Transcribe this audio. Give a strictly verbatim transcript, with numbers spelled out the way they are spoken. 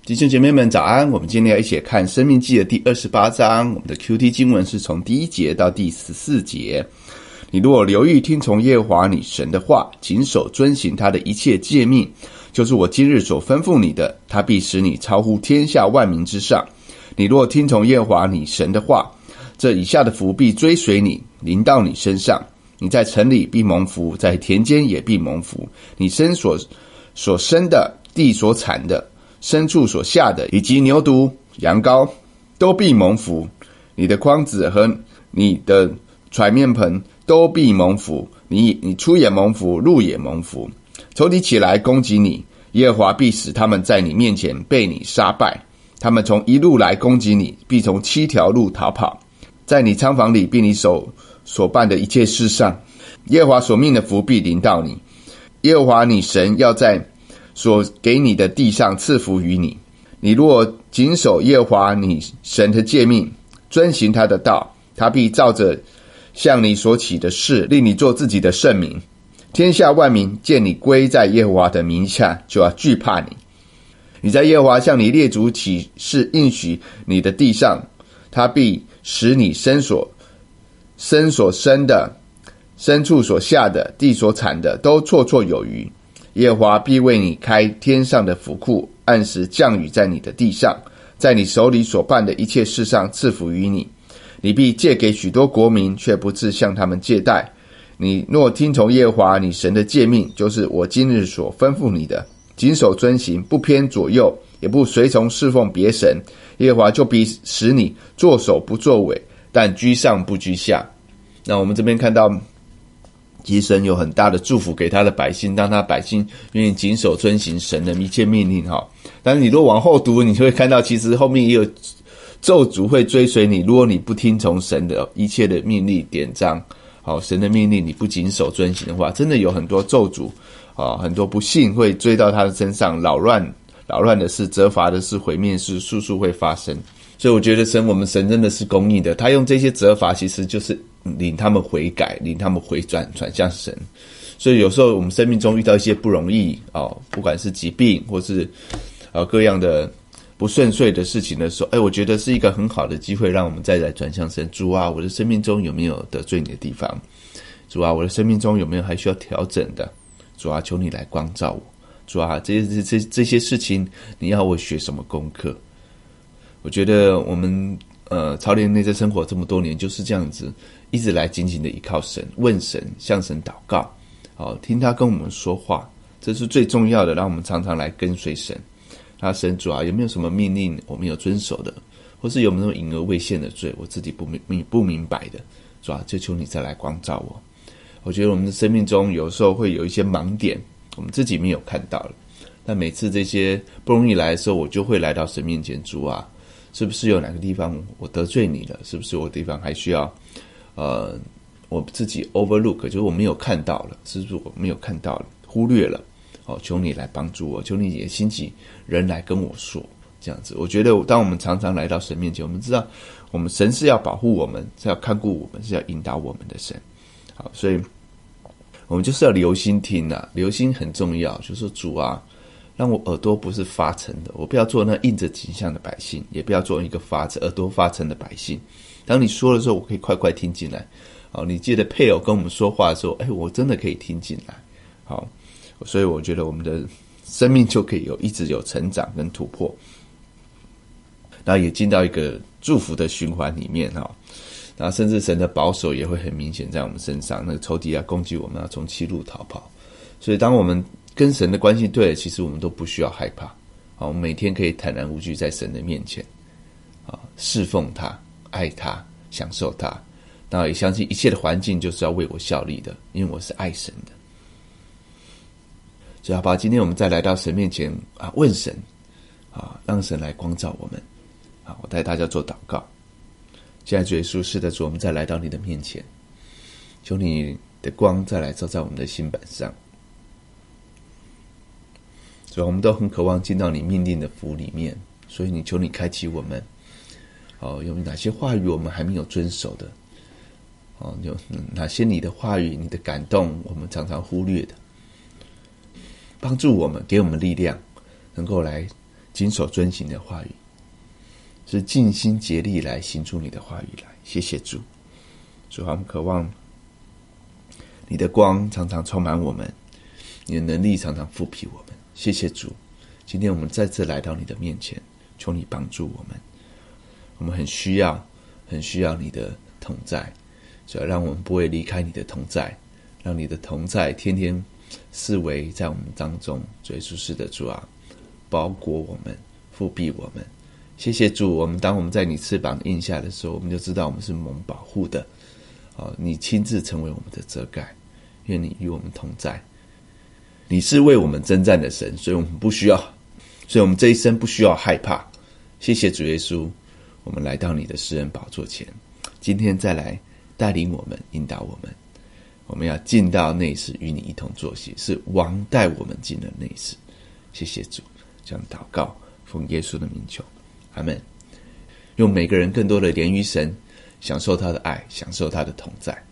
弟兄姐妹们早安，我们今天要一起看申命记的第二十八章，我们的 Q T 经文是从第一节到第十四节。你如果留意听从耶和华你神的话，谨守遵行他的一切诫命，就是我今日所吩咐你的，他必使你超乎天下万民之上。你若听从耶和华你神的话，这以下的福必追随你，临到你身上。你在城里必蒙福，在田间也必蒙福。你身所所生的，地所产的，牲畜所下的，以及牛犊、羊羔，都必蒙福。你的筐子和你的揣面盆都必蒙福。你你出也蒙福，入也蒙福。仇敌起来攻击你，耶和华必使他们在你面前被你杀败。他们从一路来攻击你，必从七条路逃跑。在你仓房里，并你手所办的一切事上，耶和华所命的福必临到你。耶和华你神要在所给你的地上赐福于你。你若谨守耶和华你神的诫命，遵行他的道，他必照着向你所起的事，令你做自己的圣民。天下万民见你归在耶和华的名下，就要惧怕你。你在耶和华向你列祖起誓应许你的地上，他必使你身所生所生的，牲畜所下的，地所产的，都绰绰有余。耶和华必为你开天上的府库，按时降雨在你的地上，在你手里所办的一切事上赐福于你。你必借给许多国民，却不致向他们借贷。你若听从耶和华你神的诫命，就是我今日所吩咐你的，谨守遵行，不偏左右，也不随从侍奉别神，耶和华就必使你作首不作尾，但居上不居下。那我们这边看到其实神有很大的祝福给他的百姓，当他百姓愿意谨守遵行神的一切命令。但是你若往后读，你就会看到其实后面也有咒诅会追随你，如果你不听从神的一切的命令典章，好，神的命令你不谨守遵行的话，真的有很多咒诅，很多不幸会追到他的身上，扰乱扰乱的事、责罚的事、毁灭的事，速速会发生。所以我觉得神我们神真的是公义的，他用这些责罚其实就是领他们悔改，领他们回转转向神。所以有时候我们生命中遇到一些不容易、哦、不管是疾病或是、呃、各样的不顺遂的事情的时候，哎，我觉得是一个很好的机会，让我们再来转向神。主啊，我的生命中有没有得罪你的地方？主啊，我的生命中有没有还需要调整的？主啊，求你来光照我。主啊，这些这这些事情，你要我学什么功课？我觉得我们呃操练内在生活这么多年，就是这样子，一直来紧紧的依靠神，问神，向神祷告，好、哦、听他跟我们说话，这是最重要的。让我们常常来跟随神。那神主啊，有没有什么命令我没有遵守的，或是有没有隐而未现的罪，我自己不明不明白的，主啊，就求你再来光照我。我觉得我们的生命中有时候会有一些盲点，我们自己没有看到了。但每次这些不容易来的时候，我就会来到神面前，主啊，是不是有哪个地方我得罪你了？是不是有地方还需要呃我自己 overlook， 就是我没有看到了，是不是我没有看到了，忽略了？哦，求你来帮助我，求你也兴起人来跟我说，这样子。我觉得当我们常常来到神面前，我们知道我们神是要保护我们，是要看顾我们，是要引导我们的神。好，所以我们就是要留心听啊，留心很重要。就是说主啊，让我耳朵不是发沉的，我不要做那印着景象的百姓，也不要做一个发耳朵发沉的百姓。当你说的时候，我可以快快听进来。好，你记得配偶跟我们说话的时候，哎，我真的可以听进来。好，所以我觉得我们的生命就可以有一直有成长跟突破，然后也进到一个祝福的循环里面哈。然后甚至神的保守也会很明显在我们身上，那个仇敌要攻击我们，要从七路逃跑。所以当我们跟神的关系对了，其实我们都不需要害怕。好，我们每天可以坦然无惧在神的面前，啊，侍奉他，爱他，享受他。那也相信一切的环境就是要为我效力的，因为我是爱神的。所以好吧，今天我们再来到神面前啊，问神啊，让神来光照我们。好，我带大家做祷告。现在主耶稣，是的主，我们再来到你的面前，求你的光再来照在我们的心板上。所以我们都很渴望进到你命令的福里面，所以你求你开启我们。哦，有哪些话语我们还没有遵守的？哦，有哪些你的话语、你的感动，我们常常忽略的？帮助我们，给我们力量，能够来谨守遵行的话语，是尽心竭力来行出你的话语来。谢谢主，主啊，我们渴望你的光常常充满我们，你的能力常常复辟我们。谢谢主，今天我们再次来到你的面前，求你帮助我们。我们很需要很需要你的同在，主要让我们不会离开你的同在，让你的同在天天视为在我们当中。主耶稣是的，主啊，包裹我们，复庇我们。谢谢主，我们当我们在你翅膀印下的时候，我们就知道我们是蒙保护的。哦，你亲自成为我们的遮盖，愿你与我们同在。你是为我们征战的神，所以我们不需要，所以我们这一生不需要害怕。谢谢主耶稣，我们来到你的施恩宝座前，今天再来带领我们，引导我们。我们要进到内室，与你一同坐席，是王带我们进了内室。谢谢主，这样祷告，奉耶稣的名求，阿们。用每个人更多的连于神，享受他的爱，享受他的同在。